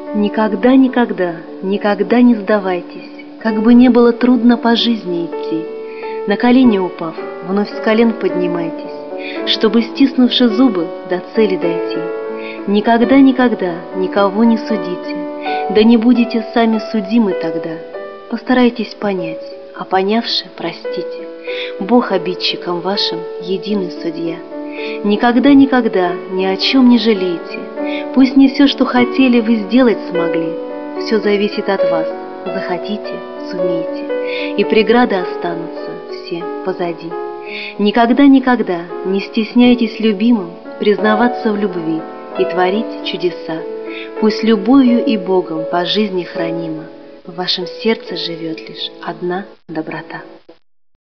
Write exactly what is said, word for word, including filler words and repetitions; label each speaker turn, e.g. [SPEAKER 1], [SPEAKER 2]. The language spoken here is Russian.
[SPEAKER 1] Никогда, никогда, никогда не сдавайтесь, как бы не было трудно по жизни идти. На колени упав, вновь с колен поднимайтесь, чтобы, стиснувши зубы, до цели дойти. Никогда, никогда никого не судите, да не будете сами судимы тогда. Постарайтесь понять, а понявши, простите. Бог обидчикам вашим единый судья. Никогда, никогда ни о чем не жалейте. Пусть не все, что хотели, вы сделать смогли. Все зависит от вас. Захотите — сумеете, и преграды останутся все позади. Никогда, никогда не стесняйтесь любимым признаваться в любви и творить чудеса. Пусть любовью и Богом по жизни хранима в вашем сердце живет лишь одна доброта.